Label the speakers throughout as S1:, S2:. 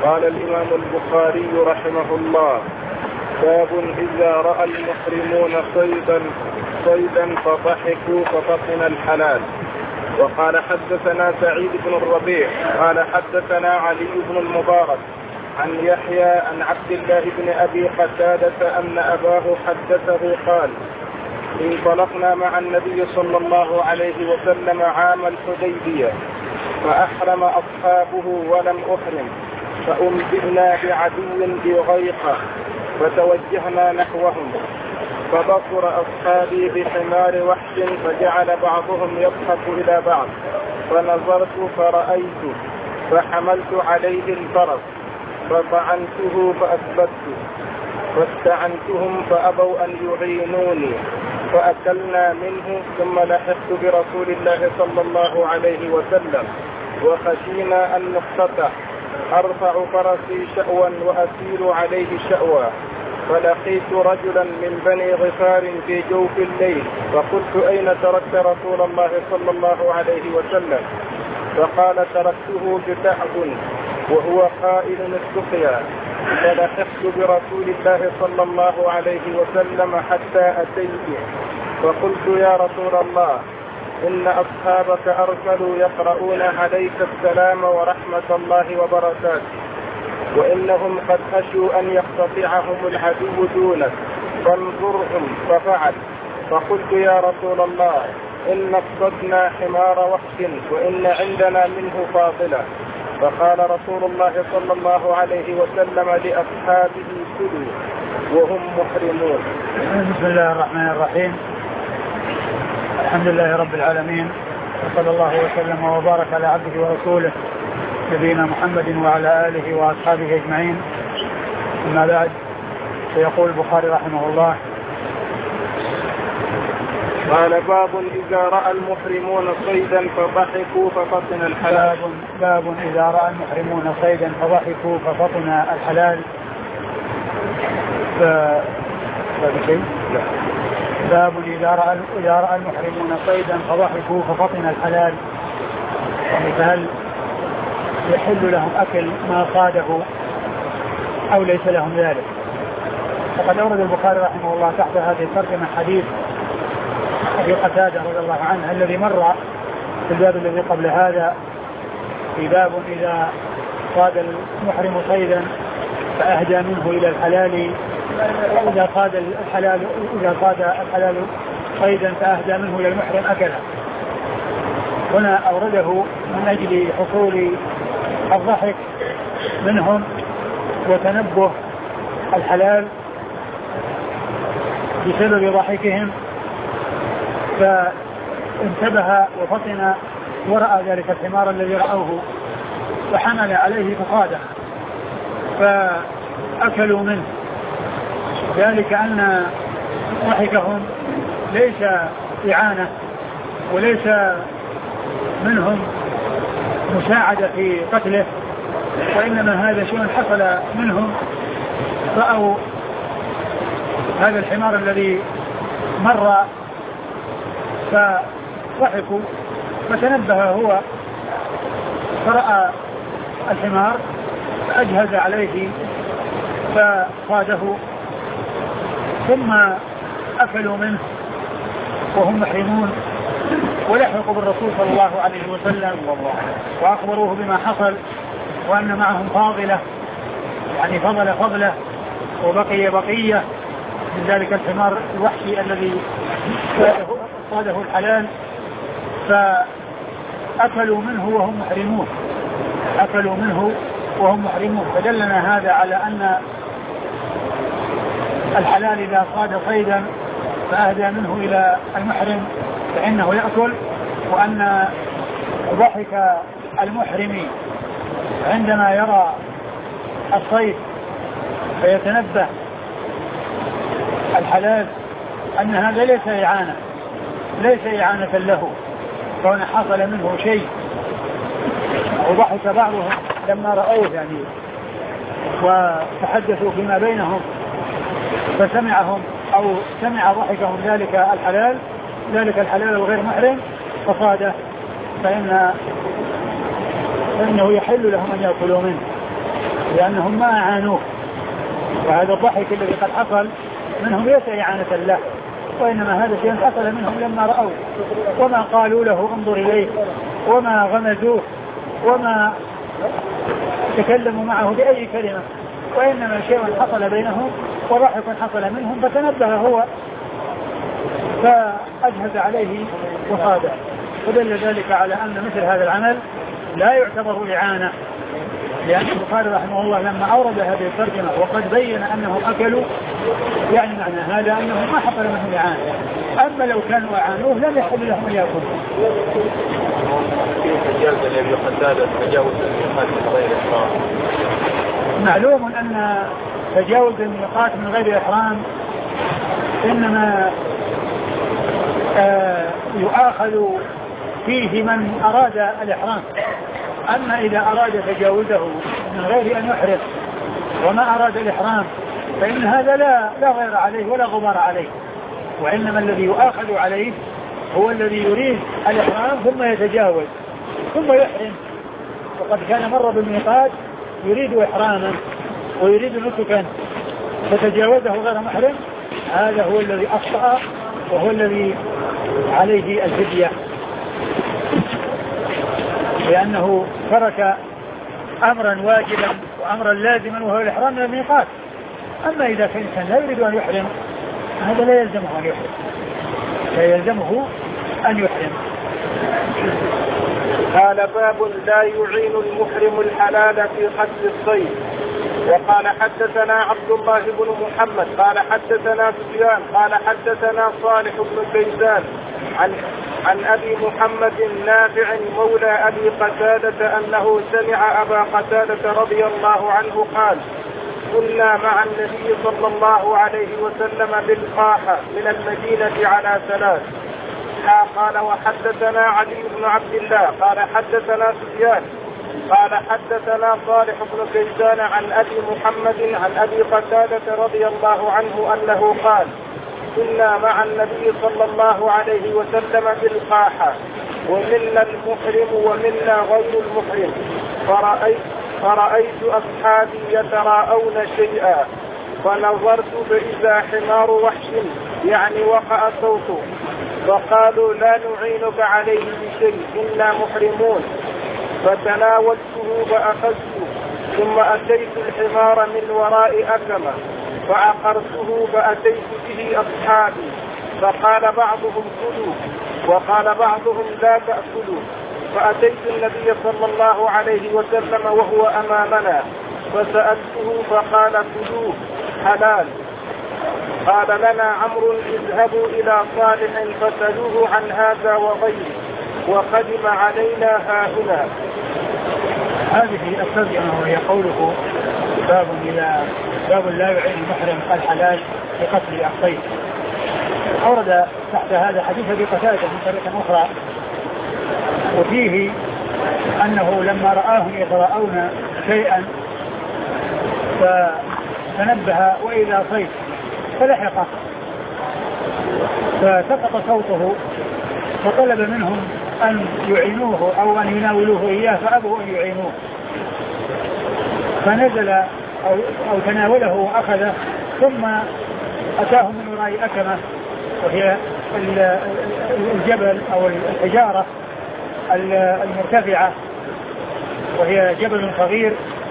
S1: قال الإمام البخاري رحمه الله: باب إذا رأى المحرمون صيدا فضحكوا فبطن الحلال. وقال حدثنا سعيد بن الربيع قال حدثنا علي بن المبارك عن يحيى عن عبد الله بن أبي قتادة أن أباه حدثه قال: انطلقنا مع النبي صلى الله عليه وسلم عام الحديبية فأحرم أصحابه ولم أحرم، فأنبئنا بعدو بغيقة فتوجهنا نحوهم، فبصر أصحابي بحمار وحش فجعل بعضهم يضحك إلى بعض، فنظرت فرأيت فحملت عليه الفرس فطعنته فأثبته، فاستعنتهم فأبوا أن يعينوني فأكلنا منه، ثم لحقت برسول الله صلى الله عليه وسلم وخشينا أن نقتطع، أرفع فرسي شأوا وأسير عليه شأوا، فلقيت رجلا من بني غفار في جوف الليل فقلت: أين تركت رسول الله صلى الله عليه وسلم؟ فقال: تركته بتعب وهو قائل السقيا، فلحقت برسول الله صلى الله عليه وسلم حتى أتيت، فقلت: يا رسول الله، إن أصحابك أرسلوا يقرؤون عليك السلام ورحمة الله وبركاته، وإنهم قد خشوا أن يقتطعهم العدو دونك، فانظرهم. ففعل. فقلت: يا رسول الله، إن اقصدنا حمار وحش وإن عندنا منه فاضلة. فقال رسول الله صلى الله عليه وسلم لأصحابه: كلوا وهم محرمون.
S2: بسم الله الرحمن الرحيم. الحمد لله رب العالمين، وصلى الله وسلم وبارك على عبده ورسوله نبينا محمد وعلى آله وأصحابه أجمعين. أما بعد، فيقول البخاري رحمه الله:
S1: قال: باب إذا رأى المحرمون صيدا فضحكوا ففطن الحلال.
S2: باب إذا رأى المحرمون صيدا فضحكوا ففطن الحلال. باب إذا رأى المحرمون صيدا فضحكوا ففطن الحلال، يعني فهل يحل لهم أكل ما صاده أو ليس لهم ذلك؟ فقد أورد البخاري رحمه الله تحت هذه الترجمة حديث أبي قتادة رضي الله عنه الذي مر في الباب الذي قبل هذا، في باب إذا صاد المحرم صيدا فأهدى منه إلى الحلال، إذا صاد الحلال صيدا فأهدى منه إلى المحرم أكله. هنا أورده من أجل حصول الضحك منهم وتنبه الحلال بسبب ضحكهم، فانتبه وفطن ورأى ذلك الحمار الذي رأوه فحمل عليه فصاده فأكلوا منه، ذلك أن ضحكهم ليس إعانة وليس منهم مساعدة في قتله، وإنما هذا شيء حصل منهم، رأوا هذا الحمار الذي مر فضحكوا، فتنبه هو فرأى الحمار فأجهز عليه فصاده، ثم أكلوا منه وهم محرمون، ولحقوا بالرسول صلى الله عليه وسلم وأخبروه بما حصل، وأن معهم فاضلة، يعني فضلة وبقي بقية من ذلك الحمار الوحشي الذي صاده الحلال، فأكلوا منه وهم محرمون. فدلنا هذا على أن الحلال إذا صاد صيدا فأهدى منه إلى المحرم فإنه يأكل، وأن ضحك المحرم عندما يرى الصيد فيتنبه الحلال أن هذا ليس إعانة له، كون حصل منه شيء. وضحك بعضهم لما رأوه يعني وتحدثوا فيما بينهم فسمعهم أو سمع ضحكهم ذلك الحلال الغير محرم فصاده، فإنه يحل لهم أن يأكلوا منه. لأنهم ما أعانوه. وهذا الضحك الذي قد حصل منهم ليس إعانة له، وإنما هذا شيء حصل منهم لما رأوا، وما قالوا له انظر إليه، وما غمزوه، وما تكلموا معه بأي كلمة، وإنما شيء حصل بينهم وضحك حصل منهم، فتنبه هو فأجهز عليه وخاده. ودل ذلك على أن مثل هذا العمل لا يعتبر إعانة، لأن البخاري رحمه الله لما أورد هذه الترجمة وقد بين أنهم أكلوا، يعني معنى هذا أنهم ما حصل منهم إعانة. أما لو كانوا أعانوه لم يحل لهم أن يأكلوا. معلوم أن تجاوز الميقات من غير إحرام إنما يؤاخذ فيه من أراد الإحرام. أما إذا أراد تجاوزه من غير أن يحرم وما أراد الإحرام فإن هذا لا غير عليه ولا غبار عليه، وإنما الذي يؤاخذ عليه هو الذي يريد الإحرام ثم يتجاوز ثم يحرم. وقد كان مر بالميقات يريد إحراما ويريد نسكا فتجاوزه غير محرم، هذا هو الذي أخطأ وهو الذي عليه الفدية، لأنه ترك أمرا واجبا وأمرا لازما وهو الإحرام من الميقات. أما إذا كان الإنسان لا يريد أن يحرم هذا لا يلزمه أن يحرم، لا يلزمه أن يحرم.
S1: قال باب لا يعين المحرم الحلال في قتل الصيد. وقال حدثنا عبد الله بن محمد قال حدثنا سفيان قال حدثنا صالح بن كيسان عن أبي محمد نافع مولى أبي قتادة أنه سمع أبا قتادة رضي الله عنه قال كنا مع النبي صلى الله عليه وسلم بالقاحة من المدينة على 3. قال وحدثنا علي بن عبد الله قال حدثنا سفيان قال حدثنا صالح بن كيسان عن أبي محمد عن أبي قتادة رضي الله عنه أنه قال كنا مع النبي صلى الله عليه وسلم بالقاحة ومنا المحرم ومنا غير المحرم فرأيت أصحابي يتراءون شيئا فنظرت فإذا حمار وحش يعني وقع صوته فقالوا لا نعينك عليه بشيء إنا محرمون. فتناولته فأخذته ثم أتيت الحمار من وراء أكمة فعقرته فأتيت به أصحابي فقال بعضهم كلوا وقال بعضهم لا تأكلوا. فأتيت النبي صلى الله عليه وسلم وهو أمامنا فسألته فقال كلوه حلال. قال لنا عمرو اذهبوا إلى صالح فسألوه عن هذا وغيره وقدم علينا هاهنا.
S2: هذه الترجمة وهي قوله باب لا يعين المحرم الحلال في قتل الصيد. أورد تحت هذا حديث أبي قتادة من طريقة أخرى وفيه أنه لما رآهم يتراءون شيئا فتنبه وإلى صيد فلحقه فسقط صوته فطلب منهم أن يعينوه أو أن يناولوه إياه فأبوا أن يعينوه فنزل أو تناوله وأخذه ثم أتاهم من وراء أكمة وهي الجبل أو الحجارة المرتفعة وهي جبل صغير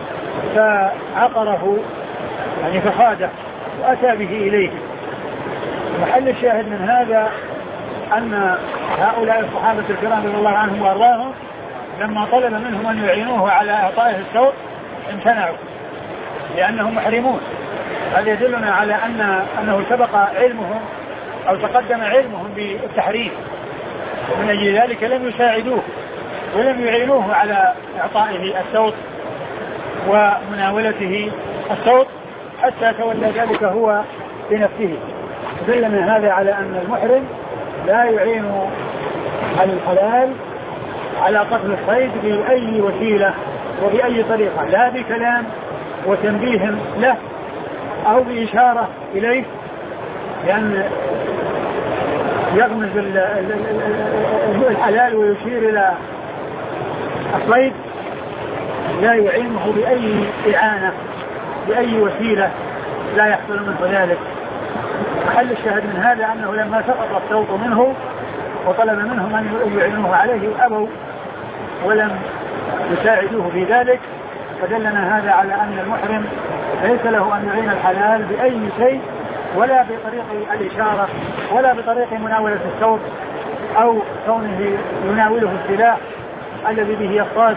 S2: فعقره يعني فخاده وأتى به إليه. محل الشاهد من هذا أن هؤلاء الصحابة الكرام رضي الله عنهم وأرضاهم لما طلب منهم أن يعينوه على إعطائه الصوت امتنعوا لأنهم محرمون. هذا يدلنا على أنه سبق علمهم أو تقدم علمهم بالتحريم ومن أجل ذلك لم يساعدوه ولم يعينوه على إعطائه الصوت ومناولته الصوت حتى تولى ذلك هو بنفسه. دل من هذا على أن المحرم لا يعين على الحلال على قتل الصيد بأي وسيلة وبأي طريقة لا بكلام وتنبيه له أو بإشارة إليه لأن يغمز الحلال ويشير إلى الصيد لا يعينه بأي إعانة بأي وسيلة لا يحصل منه ذلك. محل الشاهد من هذا أنه لما سقط الصوت منه وطلب منهم أن يعينوه عليه أبوا ولم يساعدوه في ذلك، فدلنا هذا على أن المحرم ليس له أن يعين الحلال بأي شيء، ولا بطريق الإشارة ولا بطريق مناولة الصوت أو كونه يناوله السلاح الذي به يصطاد.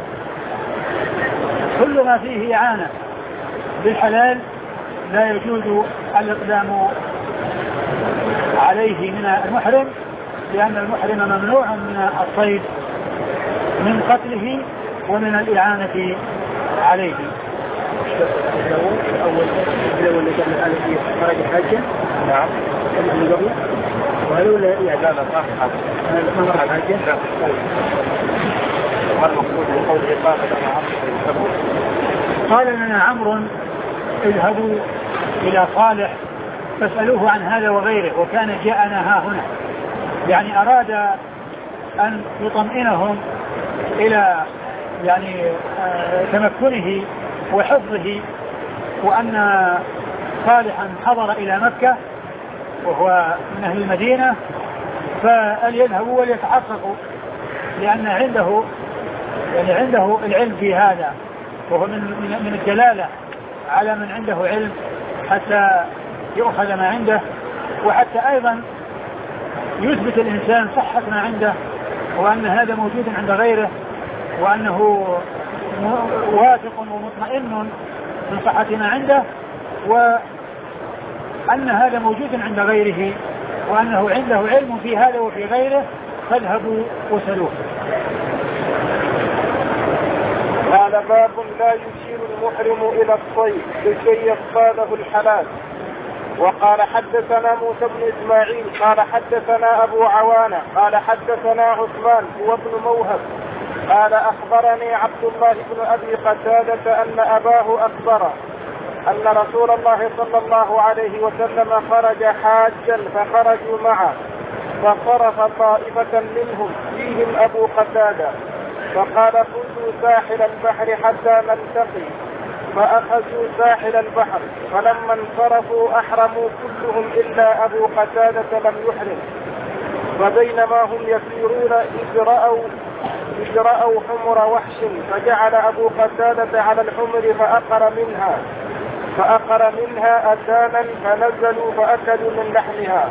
S2: كل ما فيه إعانة بالحلال لا يجوز الإقدام عليه من المحرم، لأن المحرم ممنوع من الصيد من قتله ومن الإعانة عليه.
S3: الأول اللي كان الآن في خرج حاجة. نعم. اللي قبل. وهل ولا يعني لا صح. ما مر الحاجة. لا. ما المقصود بقوله قال لنا عمرو؟
S2: قال لنا عمرو اذهبوا إلى صالح فاسألوه عن هذا وغيره، وكان جاءنا ها هنا، يعني أراد أن يطمئنهم إلى يعني تمكنه وحفظه، وأن صالحا حضر إلى مكة وهو من أهل المدينة، فليذهبوا وليتحققوا، لأن عنده العلم في هذا، وهو من الدلالة على من عنده علم حتى يؤخذ ما عنده، وحتى أيضا يثبت الإنسان صحة ما عنده، وأن هذا موجود عند غيره، وأنه واثق ومطمئن من صحة ما عنده، وأن هذا موجود عند غيره، وأنه عنده علم في هذا وفي غيره، فاذهبوا وسلوه.
S1: قال باب لا يشير المحرم إلى الصيد لكي يصطاده الحلال. وقال حدثنا موسى بن إسماعيل قال حدثنا أبو عوانة قال حدثنا عثمان هو ابن موهب قال أخبرني عبد الله بن أبي قتادة أن أباه أخبره أن رسول الله صلى الله عليه وسلم خرج حاجا فخرجوا معه، فصرف طائفة منهم فيهم أبو قتادة فقال كنتوا ساحل البحر حتى نلتقي، فأخذوا ساحل البحر، فلما انصرفوا أحرموا كلهم إلا أبو قتادة لم يحرم، فبينما هم يسيرون إذ رأوا حمر وحش، فجعل أبو قتادة على الحمر فأقر منها أتانا، فنزلوا فأكلوا من لحمها،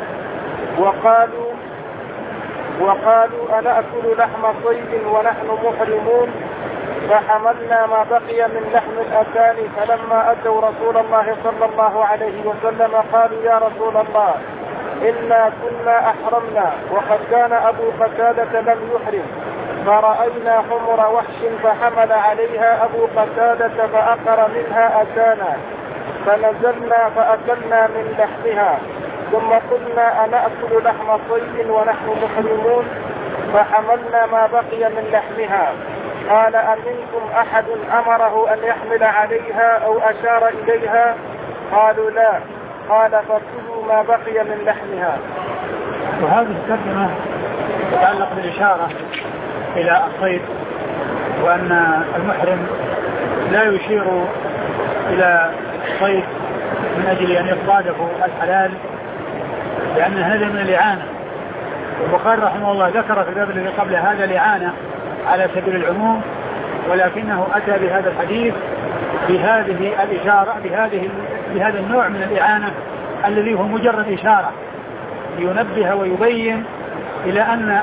S1: وقالوا أنأكل لحم صيد ونحن محرمون، فحملنا ما بقي من لحم الأتان، فلما أتوا رسول الله صلى الله عليه وسلم قالوا يا رسول الله إنا كنا أحرمنا وقد كان أبو قتادة لم يحرم، فرأينا حمر وحش فحمل عليها أبو قتادة فأقر منها أتانا، فنزلنا فأكلنا من لحمها، ثم قلنا أنأكل لحم صيد ونحن محرمون، فحملنا ما بقي من لحمها، قال أمنكم أحد أمره أن يحمل عليها أو أشار إليها؟ قالوا لا، قال فكلوا ما بقي من لحمها.
S2: وهذه الترجمة تتعلق بالإشارة إلى الصيد، وأن المحرم لا يشير إلى الصيد من أجل أن يصطاده الحلال، لأن هذا من الإعانة. البخاري رحمه الله ذكر في الباب الذي قبل هذا الإعانة على سبيل العموم، ولكنه أتى بهذا الحديث بهذه الإشارة بهذا النوع من الإعانة الذي هو مجرد إشارة لينبه ويبين إلى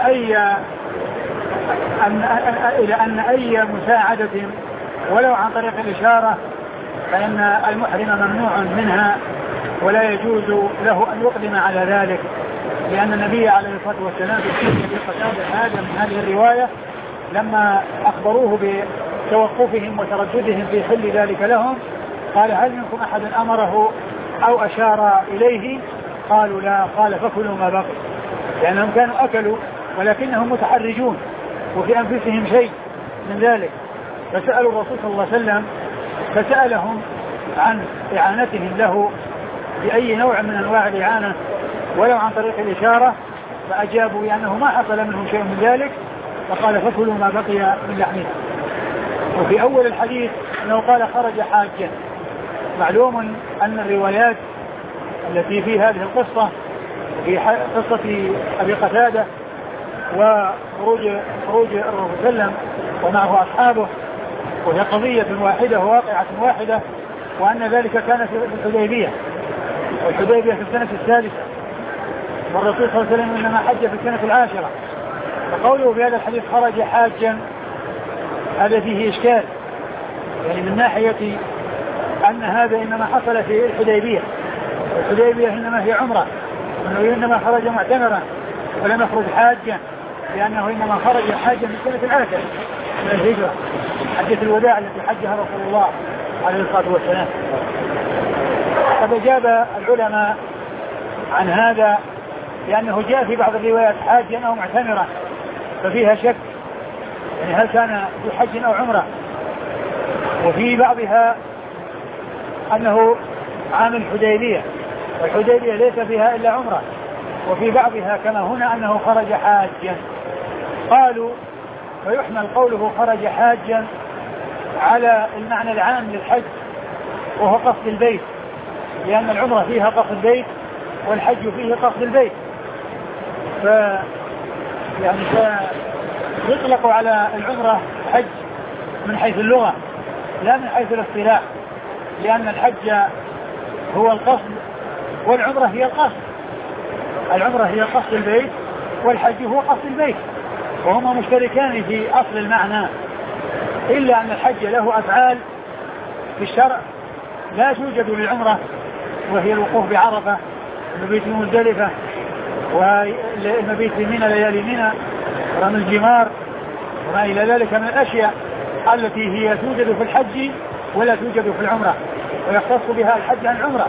S2: أن أي مساعدة ولو عن طريق الإشارة فإن المحرم ممنوع منها، ولا يجوز له أن يقدم على ذلك، لأن النبي عليه الصلاة والسلام في قتادة هذا من هذه الرواية لما أخبروه بتوقفهم وترددهم في حل ذلك لهم قال هل منكم أحد أمره أو أشار إليه؟ قالوا لا، قال فكلوا ما بقي، لأنهم كانوا أكلوا ولكنهم متحرجون وفي أنفسهم شيء من ذلك، فسألوا الرسول صلى الله عليه وسلم فسألهم عن إعانتهم له بأي نوع من أنواع الإعانة ولو عن طريق الإشارة، فأجابوا بأنه ما حصل منهم شيء من ذلك، فقال فكلوا ما بقي من لحمها. وفي أول الحديث أنه قال خرج حاجا. معلوم أن الروايات التي في هذه القصة في قصة أبي قتادة وخروج الرسول صلى الله عليه وسلم ومعه أصحابه وهي قضية واحدة وواقعة واحدة، وأن ذلك كان في الحديبية، والحديبية في السنة السادسة، والرسول صلى الله عليه وسلم إنما حج في السنة العاشرة. فقوله في هذا الحديث خرج حاجا هذا فيه إشكال، يعني من ناحية أن هذا إنما حصل في الحديبية، والحديبية إنما هي عمرة، وأنه إنما خرج معتمرا ولم يخرج حاجا، لأنه إنما خرج حاجا في السنة العاشرة من الهجرة، حجة الوداع التي حجها رسول الله عليه الصلاة والسلام. قد أجاب العلماء عن هذا لأنه جاء في بعض الروايات حاجا أو معتمرا، ففيها شك يعني هل كان في حج أو عمرة، وفي بعضها أنه عام الحديبية، والحديبية ليس فيها إلا عمرة، وفي بعضها كما هنا أنه خرج حاجا. قالوا ويحمل قوله خرج حاجا على المعنى العام للحج وهو قصد البيت، لأن العمرة فيها قصد البيت والحج فيه قصد البيت، يعني يطلق على العمرة حج من حيث اللغة لا من حيث الاصطلاح، لأن الحج هو القصد والعمرة هي القصد. العمرة هي قصد البيت والحج هو قصد البيت، وهما مشتركان في أصل المعنى، إلا أن الحج له أفعال في الشرع لا توجد للعمرة، وهي الوقوف بعرفة، المبيت في مزدلفة، والمبيت في منى ليالي منى، رمي الجمار وما إلى ذلك من الأشياء التي هي توجد في الحج ولا توجد في العمرة، ويختص بها الحج عن العمرة.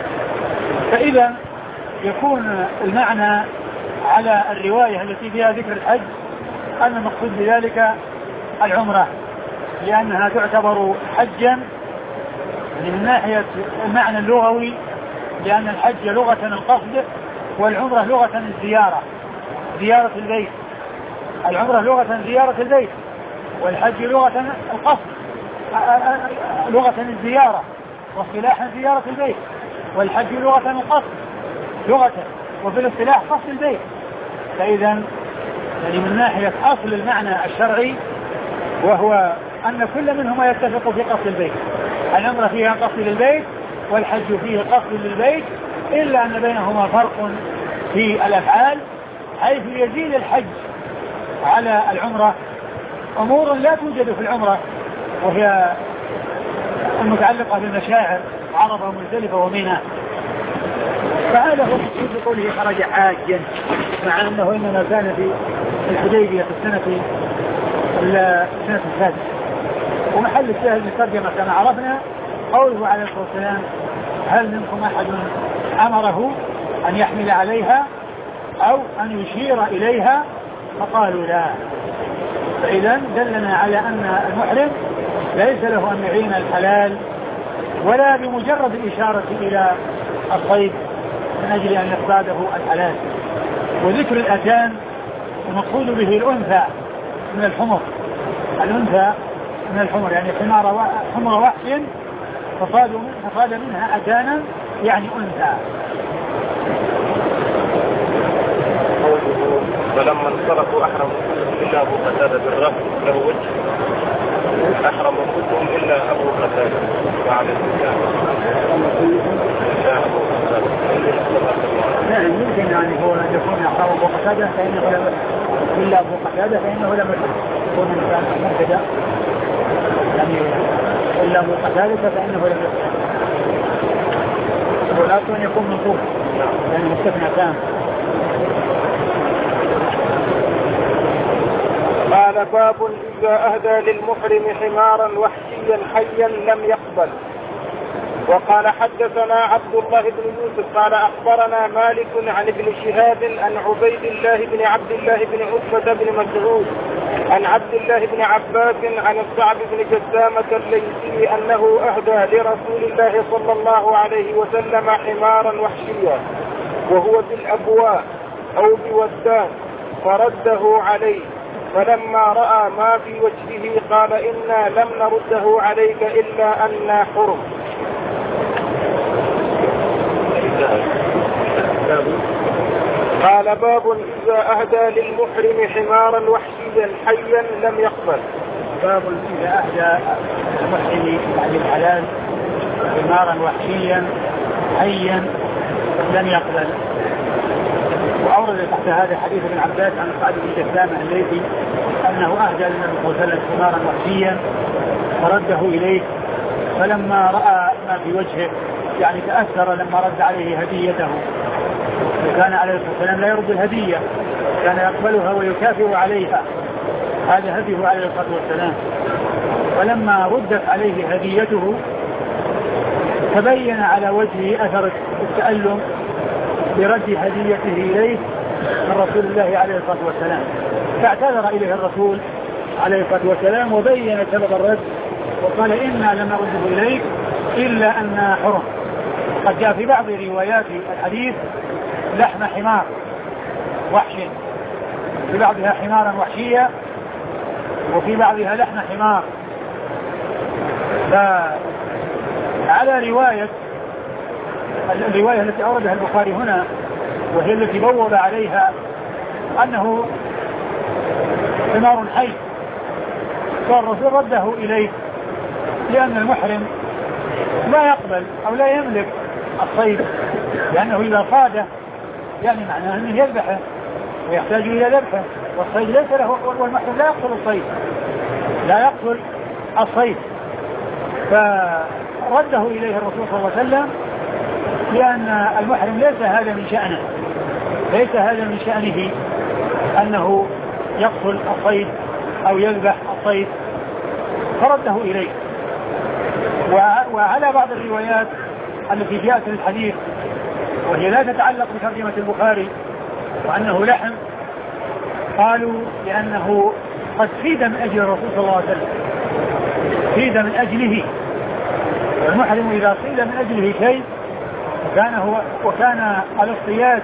S2: فإذا يكون المعنى على الرواية التي فيها ذكر الحج أن المقصود بذلك العمرة، لأنها تعتبر حجا يعني من ناحية المعنى اللغوي، لأن الحج لغة القصد والعمرة لغة الزيارة، زيارة البيت. العمرة لغة زيارة البيت، والحج لغة القصد، لغة الزيارة، واصطلاحا زيارة البيت، والحج لغة القصد لغة، وفي الاصطلاح قصد البيت. فإذا يعني من ناحية أصل المعنى الشرعي وهو أن كل منهما يتفق في قصد البيت، العمرة فيها قصد للبيت والحج فيه قصد للبيت، إلا أن بينهما فرق في الأفعال، حيث يزيد الحج على العمرة أمور لا توجد في العمرة، وهي المتعلقة بالمشاعر عرفة ومزدلفة ومنى. فهذا هو مقصود بقوله خرج حاجا، مع أنه إنما كان في الحديبية في السنة السادسة. ومحل الشاهد الترجمة كما عرفنا قوله عليه الصلاة والسلام هل منكم أحد أمره أن يحمل عليها أو أن يشير إليها؟ فقالوا لا. فإذا دلنا على أن المحرم ليس له أن يعين الحلال ولا بمجرد الإشارة إلى الصيد من أجل أن يصطاده الحلال. وذكر الأتان المقصود به الأنثى من الحمر، الأنثى من الحمر يعني حمر وحش فصاد منها أتانا يعني أنثى.
S1: فلما انصرفوا أحرموا إلا أبو قتادة بالرفض له وجه، أحرموا كلهم إلا أبو قتادة بعد الإسلام.
S2: نعم يمكن يعني هو أن يكون أحرم أبو قتادة فإنه لم إلا أبو قتادة فإنه لم يكون إنسان مبتدأ، يعني إلا أبو قتادة فإنه لم يكن، ولكن يكون منصوب يعني مستثنى تام.
S1: قال باب إذا أهدى للمحرم حمارا وحشيا حيا لم يقبل. وقال حدثنا عبد الله بن يوسف قال أخبرنا مالك عن ابن شهاب عن عبيد الله بن عبد الله بن عتبة بن مسعود عن عبد الله بن عباس عن الصعب بن جسامة الليثي أنه أهدى لرسول الله صلى الله عليه وسلم حمارا وحشيا وهو بالأبواء أو بودان فرده عليه فلما رأى ما في وجهه قال إنا لم نرده عليك إلا أننا حرم. قال باب إذا أهدى للمحرم حمارا وحشيا حيا لم يقبل.
S2: باب إذا أهدى المحرم بعد الحلال حمارا وحشيا حيا لم يقبل. وأورد تحت هذا حديث ابن عباس عن سعد بن جثامة الليثي أنه أهدى للنبي صلى الله عليه وسلم حمارا وحشيا فرده إليه، فلما رأى ما في وجهه يعني تأثر لما رد عليه هديته، وكان عليه الصلاة والسلام لا يرد الهدية، كان يقبلها ويكافئ عليها، هذا هديه عليه الصلاة والسلام. ولما ردت عليه هديته تبين على وجهه أثر التألم برد هديته إليه من رسول الله عليه الصلاة والسلام، فاعتذر إليه الرسول عليه الصلاة والسلام وبين سبب الرد وقال إنا لم نرده إليك إلا أن حرم. قد جاء في بعض روايات الحديث لحم حمار وحش، في بعضها حمارا وحشيا وفي بعضها لحم حمار. فعلى الرواية التي أوردها البخاري هنا وهي التي بوب عليها أنه حمار حي، فالرسول رده إليه لأن المحرم لا يقبل أو لا يملك الصيد، لأنه إذا صاده يعني معناه أنه يذبحه ويحتاج إلى ذبحه، والصيد ليس له، والمحرم لا يقتل الصيد، لا يقتل الصيد. فرده إليه الرسول صلى الله عليه وسلم لأن المحرم ليس هذا من شأنه، ليس هذا من شأنه أنه يقتل الصيد أو يذبح الصيد، فرده إليه. وعلى بعض الروايات التي جاءت في الحديث وهي لا تتعلق بترجمة البخاري وأنه لحم، قالوا لأنه قد صيد من أجل الرسول صلى الله عليه وسلم، صيد من أجله، والمحرم إذا صيد من أجله شيء وكان الاصطياد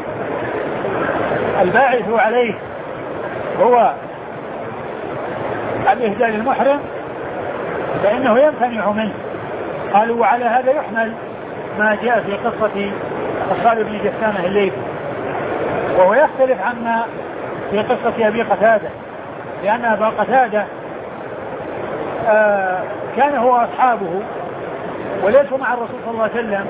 S2: الباعث عليه هو الإهداء للمحرم فإنه يمتنع منه. قالوا وعلى هذا يحمل ما جاء في قصة الصالح بن جثامة الليثي، وهو يختلف عما في قصة أبي قتادة، لأن أبا قتادة كان هو أصحابه وليسوا مع الرسول صلى الله عليه وسلم،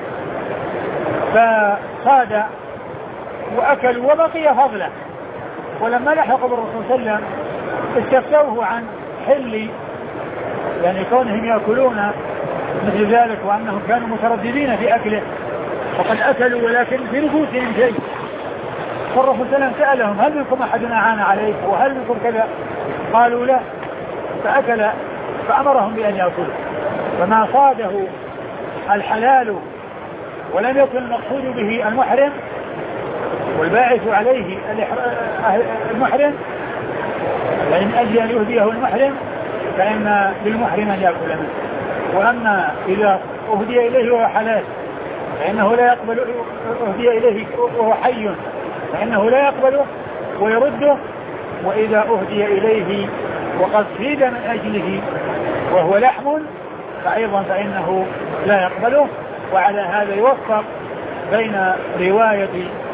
S2: فصاد وأكلوا وبقي فضله، ولما لحقوا بالرسول صلى الله عليه وسلم استفتوه عن حل يعني كونهم يأكلون مثل ذلك، وأنهم كانوا مترددين في أكله فقد أكلوا ولكن في نفوسهم شيء. فالرسول صلى الله عليه وسلم سألهم هل منكم أحد أعان عليك وهل منكم كذا؟ قالوا لا، فأكل فأمرهم بأن يأكلوا. فما صاده الحلال ولم يكن المقصود به المحرم والباعث عليه المحرم يعني من أجل أن يهديه المحرم فإن للمحرم أن يأكل منه. وأما إذا أهدي إليه وهو حلال فإنه لا يقبل، أهدي إليه وهو حي فإنه لا يقبله ويرده. وإذا أهدي إليه وقد صيد من أجله وهو لحم فأيضا فإنه لا يقبله. وعلى هذا يوفق بين رواية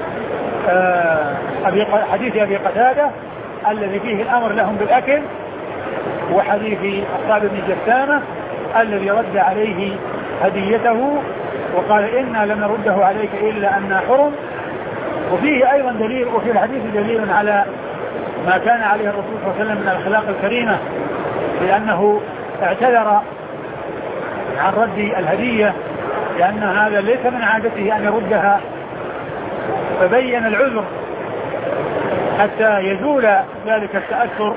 S2: حديث أبي قتادة الذي فيه الأمر لهم بالأكل وحديث أصحاب بن جثامة الذي رد عليه هديته وقال إنا لم نرده عليك إلا أننا حرم. وفيه أيضا دليل، وفي الحديث دليل على ما كان عليه الرسول صلى الله عليه وسلم من الأخلاق الكريمة، لأنه اعتذر عن رد الهدية لأن هذا ليس من عادته أن يردها، فبين العذر حتى يزول ذلك التأثر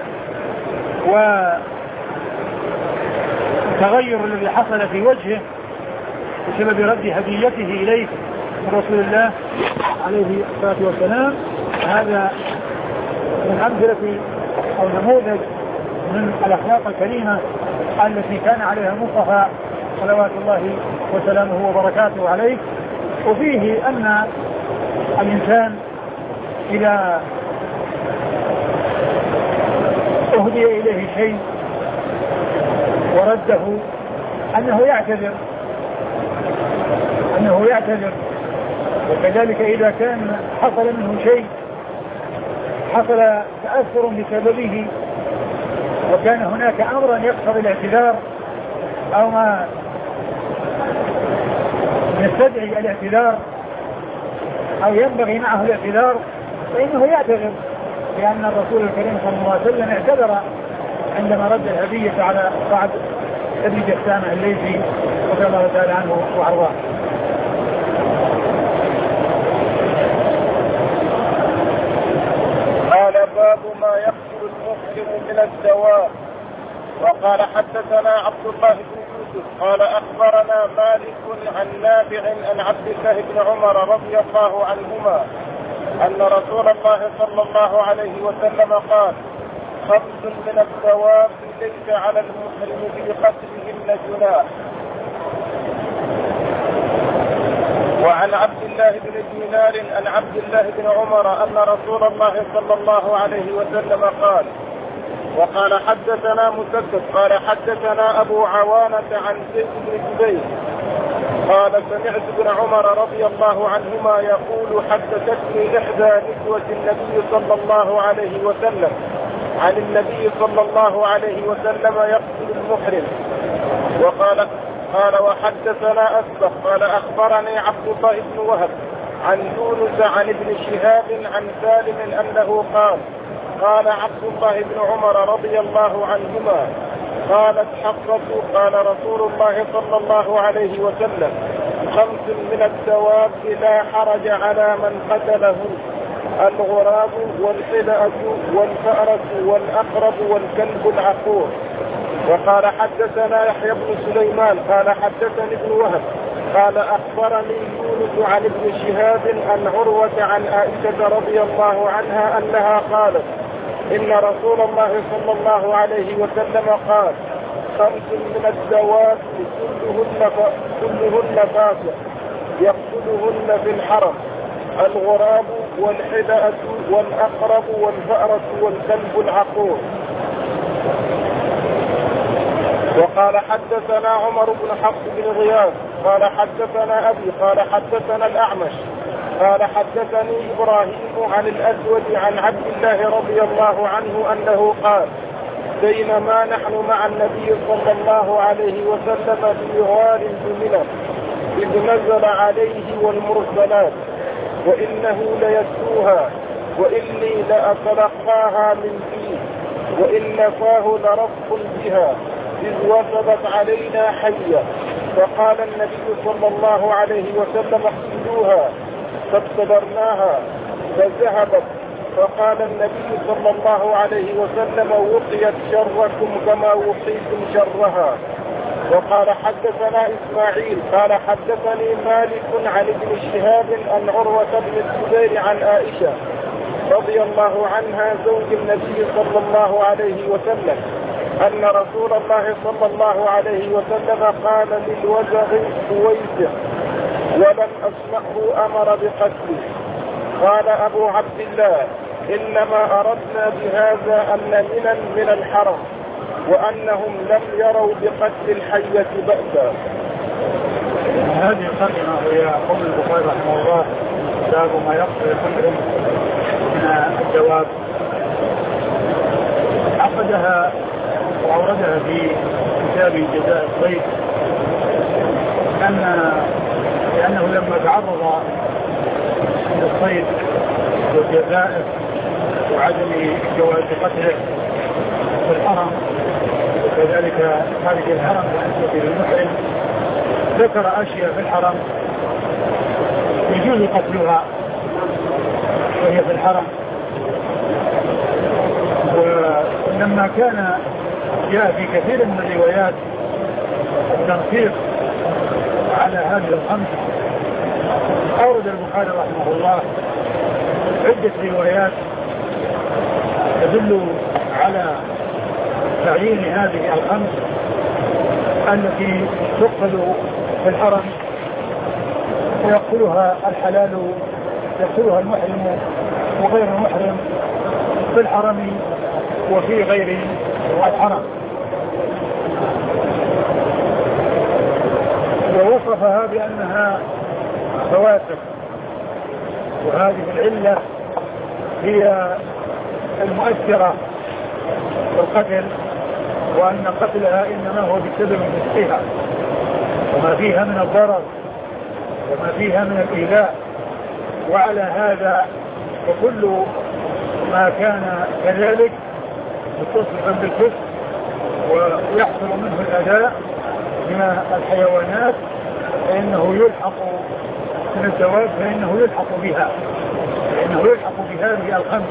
S2: والتغير الذي حصل في وجهه بسبب رد هديته إليه من رسول الله عليه الصلاة والسلام. هذا من أمثلة أو نموذج من الأخلاق الكريمة التي كان عليها المصطفى صلوات الله وسلامه وبركاته عليه. وفيه أن الإنسان إذا أهدي إليه شيء ورده أنه يعتذر وكذلك إذا كان حصل منه شيء حصل تأثر بسببه وكان هناك أمرا يقتضي الاعتذار أو ما يستدعي الاعتذار أو ينبغي معه الاعتذار فإنه يعتذر، لأن الرسول الكريم صلى الله عليه وسلم اعتذر عندما رد الهدية على بعض ابن جسامة الليثي رضي الله تعالى عنه وأرضاه.
S1: قال باب ما يقتل المحرم من الدواب. وقال حدثنا عبد الله بن يوسف قال أخبرنا مالك عن نافع عن عبد الله بن عمر رضي الله عنهما أن رسول الله صلى الله عليه وسلم قال: 5 من الدواب ليس على المحرم في قتلهن جناح. وعن عبد الله بن دينار عن عبد الله بن عمر أن رسول الله صلى الله عليه وسلم قال. وقال حدثنا مسدد قال حدثنا أبو عوانة عن زيد بن جبير قال سمعت ابن عمر رضي الله عنهما يقول: حدثتني إحدى نسوة النبي صلى الله عليه وسلم عن النبي صلى الله عليه وسلم يقتل المحرم. وقال وحدثنا أسبق قال أخبرني عبد الله بن وهب عن يونس عن ابن شهاب عن سالم أنه قال عبد الله بن عمر رضي الله عنهما قالت حفصة قال رسول الله صلى الله عليه وسلم: 5 من الدواب لا حرج على من قتلهن: الغراب والحدأة والفأرة والأقرب والكلب العقور. وقال حدثنا يحيى بن سليمان قال حدثني ابن وهب قال أخبرني يونس عن ابن شهاب عن عروة عن عائشة رضي الله عنها أنها قالت: إن رسول الله صلى الله عليه وسلم قال: 5 من الدواب كلهن فاسق يقتلهن في الحرم: الغراب والحدأة والأقرب والفأرة والكلب العقور. وقال حدثنا عمر بن حفص بن غياث قال حدثنا أبي قال حدثنا الأعمش قال حدثني إبراهيم عن الأسود عن عبد الله رضي الله عنه أنه قال: بينما نحن مع النبي صلى الله عليه وسلم في غار بمنى إذ نزل عليه والمرسلات وإنه ليتلوها وإني لأتلقاها من فيه وإن فاه لرفق بها إذ وثبت علينا حية. فقال النبي صلى الله عليه وسلم: اقتلوها. فابتدرناها فذهبت. فقال النبي صلى الله عليه وسلم: وقيت شركم كما وقيتم شرها. وقال حدثنا إسماعيل قال حدثني مالك عن ابن شهاب عن عروة بن الزبير عن عائشة رضي الله عنها زوج النبي صلى الله عليه وسلم أن رسول الله صلى الله عليه وسلم قال للوزغ كويسه ولم أسمعه أمر بقتله. قال أبو عبد الله: إنما أردنا بهذا أن من الحرم وأنهم لم يروا بقتل الحية بأسا.
S2: هذه الترجمة هي قول البخاري رحمه الله: باب ما يقتل المحرم من الدواب. عقدها وأوردها في كتاب جزاء الصيد لأنه لما تعرض للصيد والجزائر وعدم جواز قتله في الحرم وكذلك خارج الحرم بالنسبة للمحرم ذكر أشياء في الحرم يجوز قتلها وهي في الحرم. ولما كان جاء في كثير من الروايات التنصيص على هذه الخمس أورد البخاري رحمه الله عدة روايات تدل على تعيين هذه الخمس التي تقتل في الحرم ويقتلها الحلال يقتلها المحرم وغير المحرم في الحرم وفي غير الحرم. ووصفها بأنها فواسق، وهذه العلة هي المؤثرة في القتل، وأن قتلها إنما هو بسبب فسقها وما فيها من الضرر وما فيها من الإيذاء. وعلى هذا فكل ما كان كذلك متصفا بالفسق ويحصل منه الأذى من الحيوانات فإنه يلحق من الدواب، فإنه يلحق بهذه الخمس،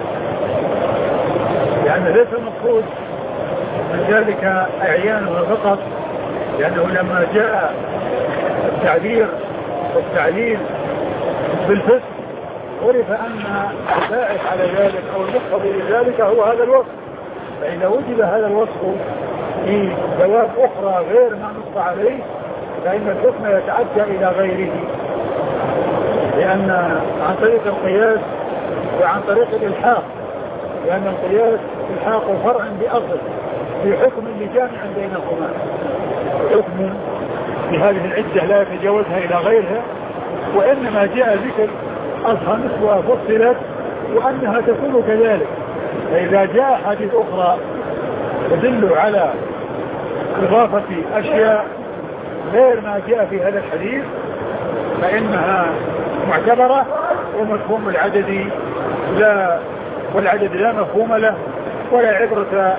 S2: لأن ليس المقصود من ذلك أعيانها فقط، لأنه لما جاء التعبير والتعليل بالفسق عرف أن الباعث على ذلك أو المقتضي لذلك هو هذا الوصف. فإذا وجد هذا الوصف في دواب أخرى غير ما نص عليه فإن الحكم يتعدى إلى غيره، لأن عن طريق القياس وعن طريق الإلحاق، لأن القياس إلحاق فرع بأصل في حكم لجامع بينهما، حكم بهذه العدة لا يتجاوزها إلى غيرها، وإنما جاء ذكر أصلها نسوة فصلت وأنها تكون كذلك. فإذا جاء حديث أخرى تدل على إضافة أشياء غير ما جاء في هذا الحديث فإنها معتبرة، ومفهوم العدد والعدد لا مفهوم له ولا عبرة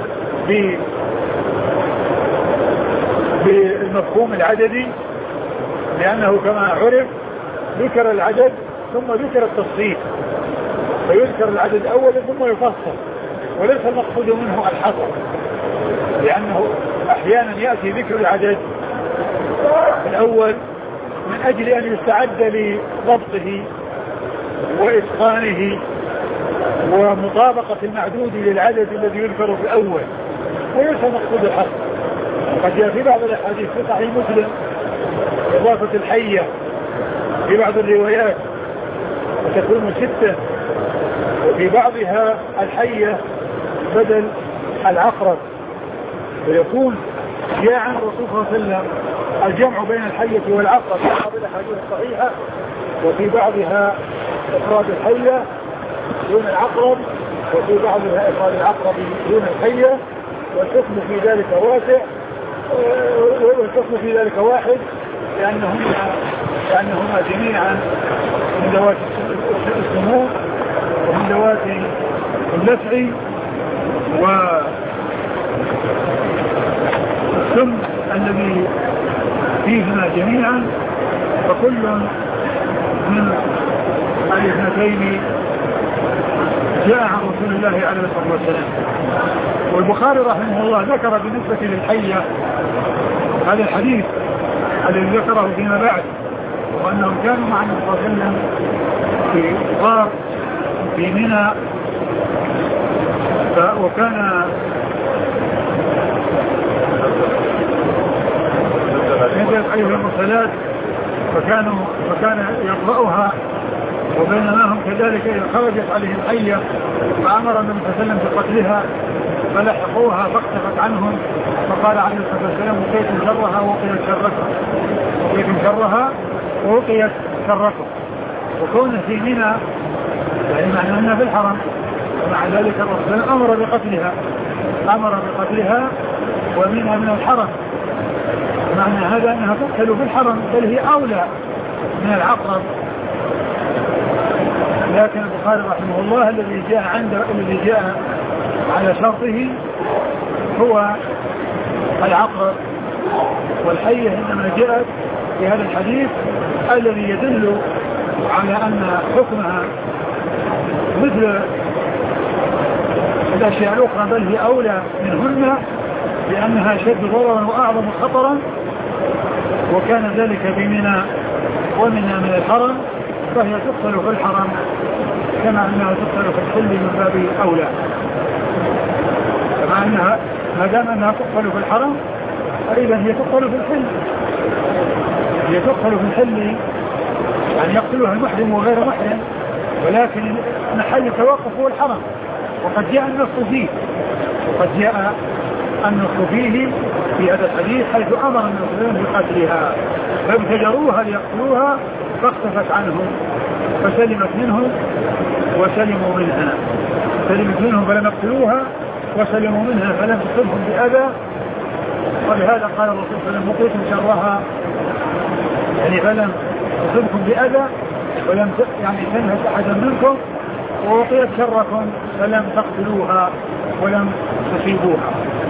S2: بالمفهوم العددي، لأنه كما عرف ذكر العدد ثم ذكر التفصيل، فيذكر العدد أولا ثم يفصل، وليس المقصود منه الحصر، لأنه أحيانا يأتي ذكر العدد الأول من أجل أن يستعد لضبطه وإتقانه ومطابقة المعدود للعدد الذي يذكر في الأول، وليس مقصود الحصر. قد جاء في بعض الأحاديث في صحيح مسلم إضافة الحية في بعض الروايات وتكون 6، وفي بعضها الحية بدل العقرب، ويكون جاء عن الرسول صلى الله عليه وسلم الجمع بين الحية والعقرب في بعض الأحاديث الصحيحة، وفي بعضها إفراد الحية دون العقرب، وفي بعضها إفراد العقرب دون الحية، والحكم في ذلك واسع، والحكم في ذلك واحد، لأنهما جميعا من ذوات السموم ومن ذوات اللسع والسم الذي فيهما جميعا، فكل من الاثنتين جاء عن رسول الله عليه الصلاة والسلام. والبخاري رحمه الله ذكر بالنسبة للحية هذا الحديث الذي ذكره فيما بعد، وأنهم كانوا مع النبي صلى الله عليه وسلم في غار في منى، وكان نزلت عليه المرسلات فكان يقرأها، وبينما هم كذلك إذ خرجت عليهم حية فأمر النبي صلى الله عليه وسلم بقتلها فلحقوها فاختفت عنهم، فقال عليه الصلاة والسلام وقيتم شرها ووقيت شركم. وكون في منى يعني معنى أنها في الحرم، ومع ذلك الرسول أمر بقتلها ومنى من الحرم، معنى هذا أنها تقتل في الحرم، بل هي أولى من العقرب. لكن البخاري رحمه الله الذي جاء على شرطه هو العقرب، والحية إنما جاءت في هذا الحديث الذي يدل على أن حكمها مثل الأشياء الأخرى، بل هي أولى منهن لأنها شد ضررا وأعظم خطرا، وكان ذلك بمنى ومنى من الحرم، فهي تقتل في الحرم كما أنها تقتل في الحل من باب أولى. كما أنها ما دام أنها تقتل في الحرم أيضا هي تقتل في الحل، يعني يقتلها المحرم وغير محرم، ولكن محل التوقف هو الحرم، وقد جاء النص فيه، وقد جاء النص فيه في هذا الحديث حيث أمر النصرين بقتلها فابتدروها ليقتلوها فاختفت عنهم فسلمت منهم وسلموا منها، سلمت منهم فلم يقتلوها وسلموا منها فلم تصبهم بأذى. ولهذا قال الرسول صلى الله عليه وسلم وقيتم شرها، يعني فلم تصبكم بأذى ولم يعني تنهز أحدا منكم، ووقيت شركم فلم تقتلوها ولم تصيبوها.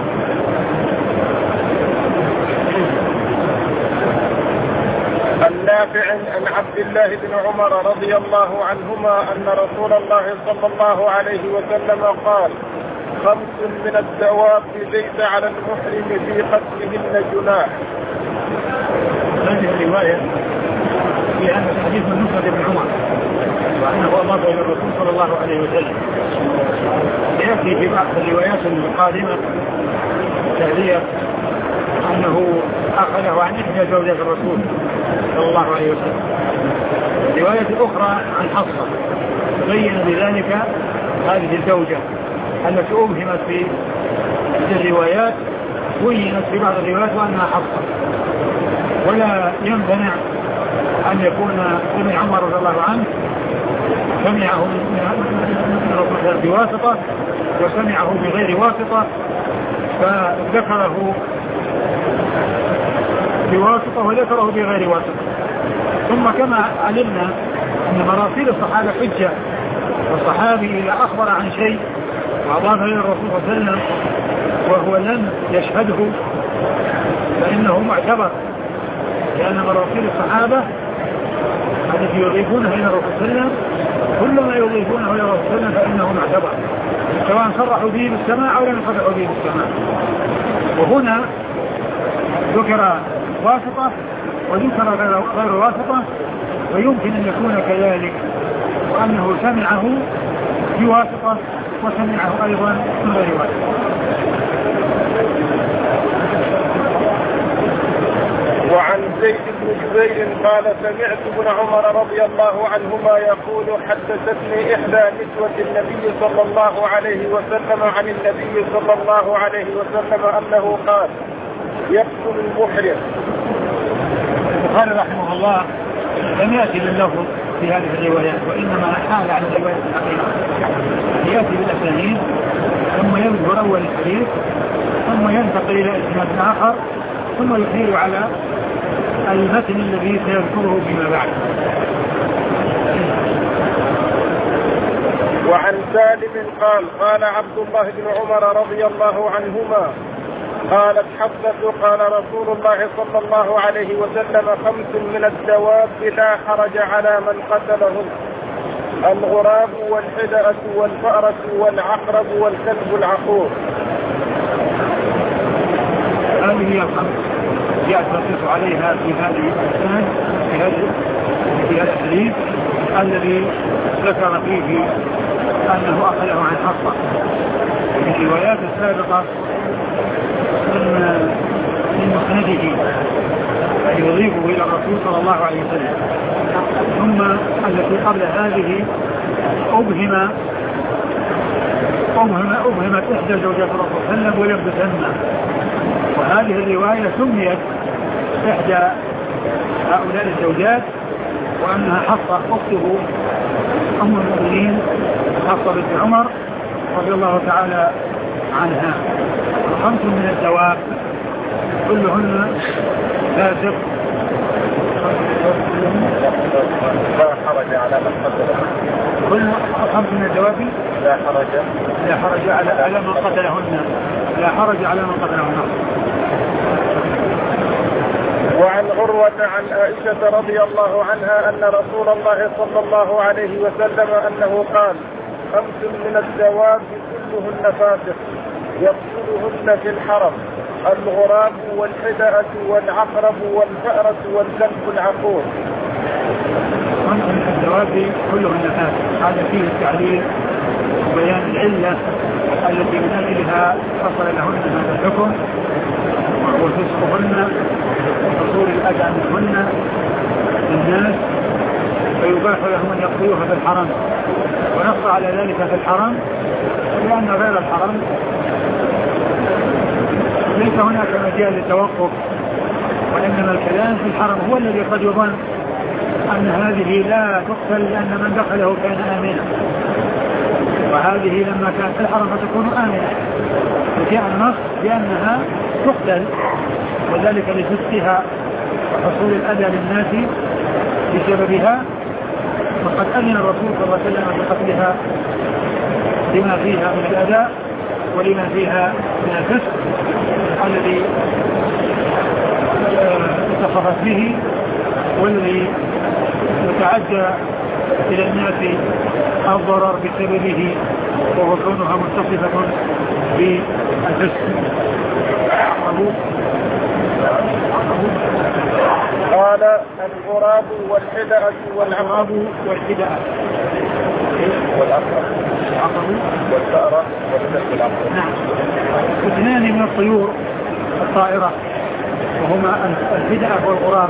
S1: النافع عن عبد الله بن عمر رضي الله عنهما أن رسول الله صلى الله عليه وسلم قال: 5 من الدواب ليس على المحرم في قتلهن جناح.
S2: هذه الرواية في أن الحديث من مسند بن عمر وأنه أضاف إلى الرسول صلى الله عليه وسلم. يأتي في بعض الروايات القادمة التالية أنه أخذه عن إحدى زوجات الرسول صلى الله عليه وسلم. الرواية الأخرى عن حفصة بين بذلك هذه الزوجة التي أوهمت في الروايات، بينت في بعض الروايات وأنها حفصة. ولا يمتنع أن يكون ابن عمر رضي الله عنه سمعه من الرسول بواسطة وسمعه بغير واسطة، فذكره بواسطة وذكره بغير واسطة. ثم كما علمنا أن مراسيل الصحابة حجة، والصحابي إذا أخبر عن شيء وأضاف إلى الرسول صلى الله عليه وسلم وهو لم يشهده فإنه معتبر، لأن مراسيل الصحابة التي يضيفونها إلى الرسول صلى الله عليه وسلم كل ما يضيفونه إلى الرسول صلى الله عليه وسلم فإنه معتبر، سواء صرحوا به بالسماع أو لم يصرحوا به بالسماع. وهنا ذكر واسطة وذكر غير واسطة، ويمكن أن يكون كذلك، وأنه سمعه بواسطة وسمعه أيضا من غير واسطة.
S1: وعن زيد بن جبير قال: سمعت ابن عمر رضي الله عنهما يقول: حدثتني إحدى نسوة النبي صلى الله عليه وسلم عن النبي صلى الله عليه وسلم أنه قال: يقتل المحرم.
S2: قال رحمه الله: لم يأتي باللفظ في هذه الروايات، وإنما حال على الرواية الحقيقة، يأتي بالأسانيد ثم يذكر أول الحديث ثم ينتقل إلى إسناد آخر ثم يحيل على المتن الذي سيذكره فيما بعد.
S1: وعن سالم قال: قال عبد الله بن عمر رضي الله عنهما: قالت حفصة: قال رسول الله صلى الله عليه وسلم: 5 من الدواب لا حرج على من قتلهم: الغراب والحدأة والفأرة والعقرب والكلب العقور.
S2: هذه هي الخمس يأتفق عليها في هذه الأسناد في هذا الحديث الذي ذكر فيه أنه أخذه عن حفصة. في الروايات السابقة من مسنده يضيفه إلى الرسول صلى الله عليه وسلم، ثم التي قبل هذه أبهمت إحدى زوجات الرسول صلى الله عليه وسلم ولم تسمى، وهذه الرواية سميت إحدى هؤلاء الزوجات وأنها حفصة أخته أم المؤمنين حفصة بنت عمر رضي الله تعالى عنها. 5 من الدواب كلهن فاسق
S1: لا حرج على من قتلهن.
S2: كل 5 من الدواب
S1: لا حرج
S2: على من قتلهن، لا حرج على من قتلهن.
S1: وعن عروة عن عائشة رضي الله عنها أن رسول الله صلى الله عليه وسلم أنه قال: 5 من الدواب كلهن فاسق يقتلهن في الحرم: الغراب والحدأة والعقرب والفأرة والكلب العقور.
S2: 5 من الدواب كلهن فاسق، هذا فيه التعليل وبيان العلة التي من أجلها حصل لهن هذا الحكم، وهو فسقهن وحصول الأذى منهن للناس، فيبين يباح لهم أن يقتلوها في الحرم، ونص على ذلك في الحرم، لأن غير الحرم ليس هناك مجال للتوقف، وإنما الكلام في الحرم هو الذي قد يظن أن هذه لا تقتل لأن من دخله كان آمنا، وهذه لما كانت في الحرم فتكون آمنة، وجاء النص بأنها تقتل، وذلك لفسقها وحصول الأذى للناس بسببها، وقد أذن الرسول صلى الله عليه وسلم بقتلها لما فيها من الأذى ولما فيها من الفسق الذي اتصفت به والذي يتعدى إلى الناس الضرر بسببه، وهو كونها متصفة بالفسق.
S1: قال الغراب والحدأة
S2: والعقرب والحدأة
S1: والعقرب والفأرة والعقرب.
S2: نعم، اثنان من الطيور الطائرة وهما الحدأة والغراب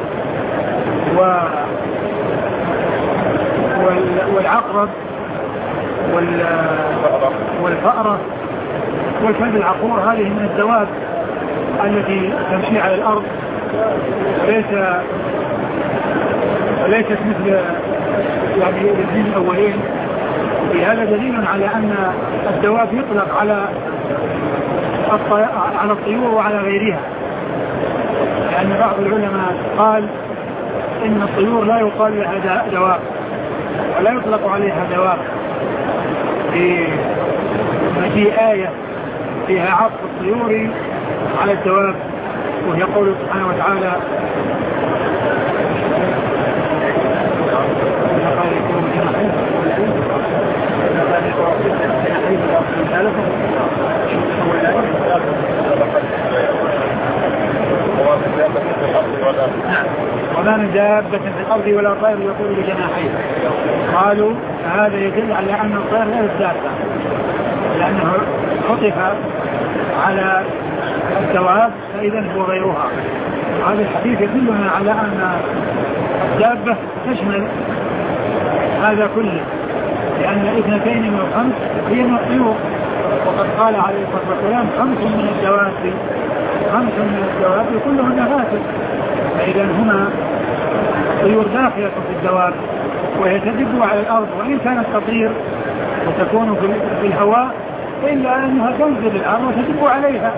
S2: والعقرب والفأرة والكلب العقور. هذه من الدواب التي تمشي على الأرض، وليست مثل يعني الاثنين الأولين. هذا دليل على أن الدواب يطلق على الطيور وعلى غيرها، لأن بعض العلماء قال إن الطيور لا يقال لها دواب ولا يطلق عليها دواب، في آية فيها عطف الطيور على الدواب، وهي قوله سبحانه وتعالى وما من دابة في الأرض ولا طير يطير بجناحيه. قالوا هذا يدل على أن الطير غير الدابة، لأنه خطف على الدواب فإذا هو غيرها. هذا الحديث يدلنا على أن الدابة تشمل هذا كله، لأن اثنتين من الخمس هي من الطيور، وقد قال عليه الصلاة والسلام خمس من الدواب كلهن غافل، فإذا هما طيور داخلة في الدواب وهي تدب على الأرض، وإن كانت تطير وتكون في الهواء إلا أنها تنزل الأرض وتدب عليها،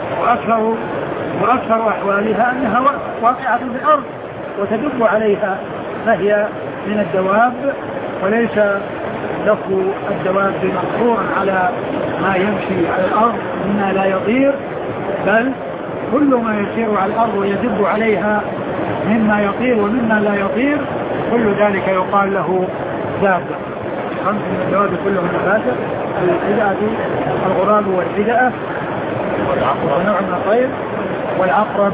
S2: وأكثر أحوالها أنها واقعة في الأرض وتدب عليها، فهي من الدواب، وليس لفظ الدواب مقصورا على ما يمشي على الأرض مما لا يطير، بل كل ما يسير على الأرض ويدب عليها مما يطير ومما لا يطير كل ذلك يقال له دابة. خمس من الدواب كلهم نباتة: الحدأة، الغراب والحدأة ونوع من الطير، والعقرب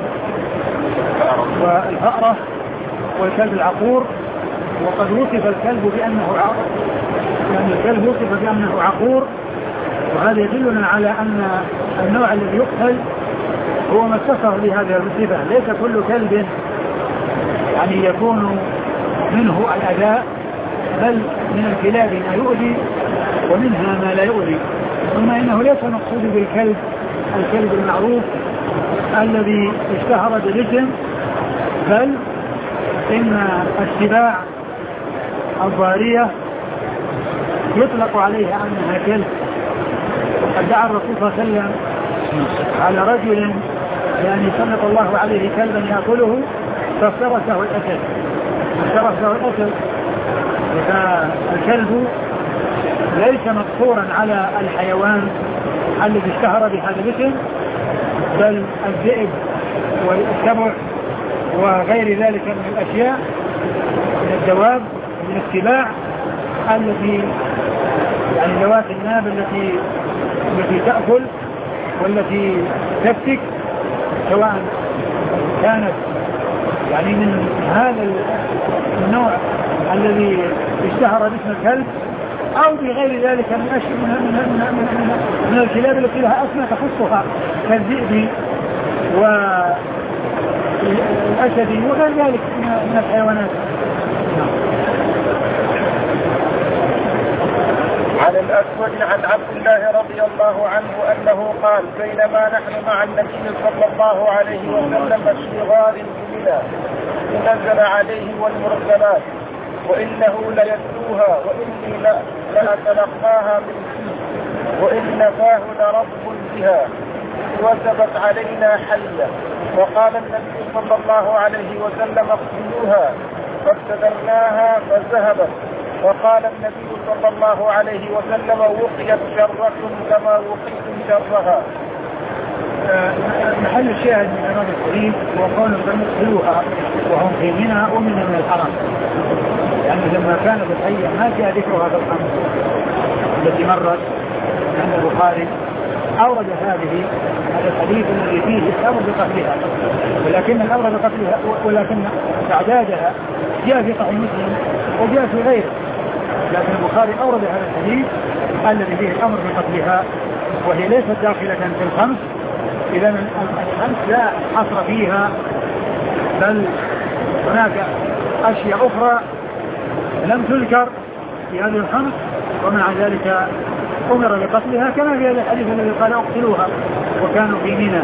S2: والفأرة والكلب العقور. وقد وصف الكلب بأنه عقور، يعني الكلب وصف بأنه عقور، وهذا يدلنا على أن النوع الذي يقتل هو ما اتصف بهذه الصفة. ليس كل كلب يعني يكون منه الأذى، بل من الكلاب ما يؤذي ومنها ما لا يؤذي. ثم إنه ليس مقصود بالكلب الكلب المعروف الذي اشتهر بالاسم، بل إن السباع الضارية يطلق عليها أنها كلب. وقد دعا الرسول صلى الله عليه وسلم على رجل يعني سلط الله عليه كلبا يأكله فافترسه الأسد. فالكلب ليس مقصورا على الحيوان الذي اشتهر بهذا الاسم، بل الذئب والسبع وغير ذلك من الأشياء من الدواب من السباع التي يعني ذوات الناب التي تأكل والتي تفتك، سواء كانت يعني من هذا النوع الذي اشتهر باسم الكلب أو بغير ذلك من الكلاب التي لها أسماء تخصها كالذئب والأسد وغير ذلك من الحيوانات.
S1: عن الأسود عن عبد الله رضي الله عنه أنه قال بينما نحن مع النبي صلى الله عليه وسلم في غار بمنى نزل عليه والمرسلات وإنه ليتلوها وإني لأتلقاها من فيه وإن فاه لرب بها وثبت علينا حية. وقال النبي صلى الله عليه وسلم اقتلوها فابتدرناها فذهبت. وقال النبي صلى الله عليه وسلم وقيت شركم كما وقيتم شرها.
S2: محل الشاهد من هذا الحديث هو قول فنقتلوها وهم في منى ومن من الحرم، يعني لما كانت الحية ما جاء ذكرها في الخمس التي مرت عند البخاري أورد هذا الحديث الذي فيه الأمر بقتلها، ولكن تعدادها جاء في صحيح مسلم وجاء في غيره، لكن البخاري أورد هذا الحديث الذي فيه الأمر بقتلها وهي ليست داخلة في الخمس. إذا الخمس لا حصر فيها، بل هناك أشياء أخرى لم تذكر في هذه الخمس ومع ذلك أمر بقتلها، كما في هذا الحديث الذي قال اقتلوها وكانوا في منى.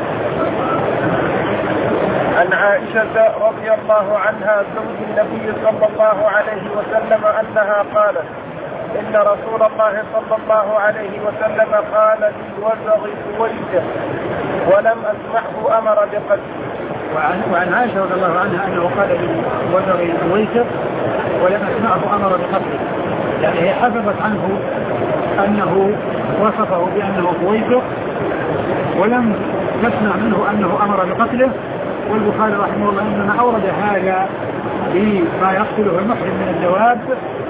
S1: عن عائشة رضي الله عنها زوج النبي صلى الله عليه وسلم أنها قالت إن رسول الله صلى الله عليه وسلم قال للوزغ سويجة ولم أسمعه أمر بقتله.
S2: وعن عائشة رضي الله عنها أنه قال للوزغ سويجة ولم أسمعه أمر بقتله، يعني هي حفظت عنه أنه وصفه بأنه سويجة ولم تسمع منه أنه أمر بقتله. والبخاري رحمه الله إنما أورد هذا بما يقتله المحرم من الدواب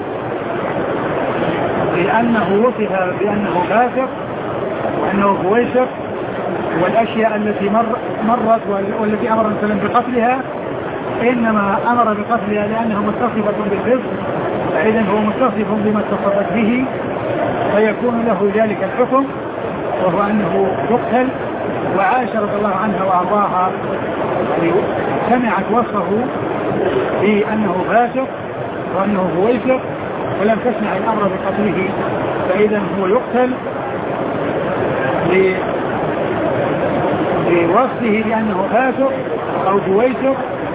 S2: لأنه وصف بأنه فاسق وأنه فويسق، والأشياء التي مرت والتي أمر السلام بقتلها إنما أمر بقتلها لأنه متصفة بالفسق، فإذا هو متصف بما اتصفت به فيكون له ذلك الحكم وهو أنه يقتل. وعائشة رضي الله عنها وأرضاها سمعت وصفه بأنه فاسق وأنه فويسق ولم تسمع الأمر بقتله، فإذا هو يقتل بوصفه بأنه فاسق أو فويسق.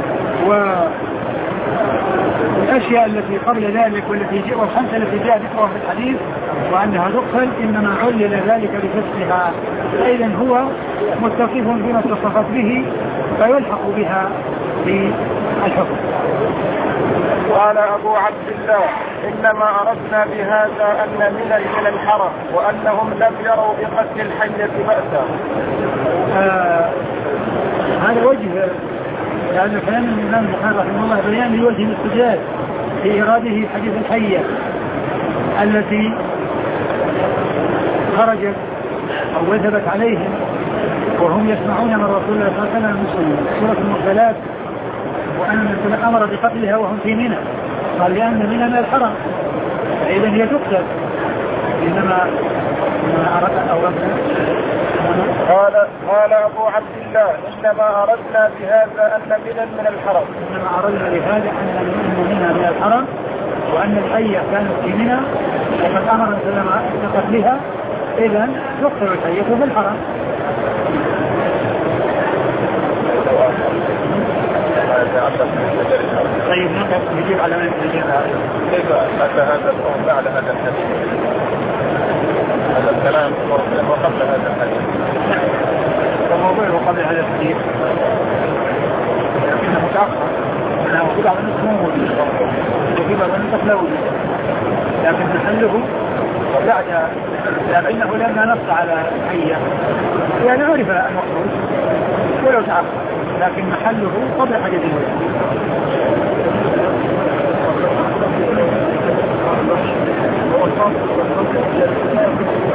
S2: والأشياء التي قبل ذلك والخمسة التي جاء ذكرها في الحديث وأنها تقتل إنما علل ذلك بفسقها، فإذا هو متصف بما اتصفت به فيلحق بها في الحكم.
S1: قال أبو عبد الله إنما أردنا بهذا أن من الحرم وأنهم لم يروا بقتل الحية بأسا.
S2: هذا وجه لأن كلام الإمام البخاري رحمه الله بيان لوجه الاستدلال في إراده حديث الحية التي خرجت أو وثبت عليهم وهم يسمعون من رسول الله صلى الله عليه وسلم سورة المرسلات وأن الرسول أمر بقتلها وهم في منى، قال لأن منى من الحرم فإذا هي تقتل. إنما أردنا
S1: قال أبو عبد الله إنما أردنا بهذا أن من الحرم،
S2: إنما أردنا بهذا أن منى من الحرم وأن الحية كانت في منى وقد أمر السلام بقتلها، إذا تقتل الحية في الحرم. طيب نجيب على من نجيب
S1: كيف أتى هذا القول بعد هذا الحديث؟ هذا الكلام وقبل هذا الحديث.
S2: الموضوع قبل هذا الحديث لكنه متأخر، أنه في بعض الناس مو موجود وفي بعض الناس لا وجود، لكن محله بعد لأنه لما نص على حية يعني عرف المقصود ولو تأخر، لكن محله قبل حديث الوجود.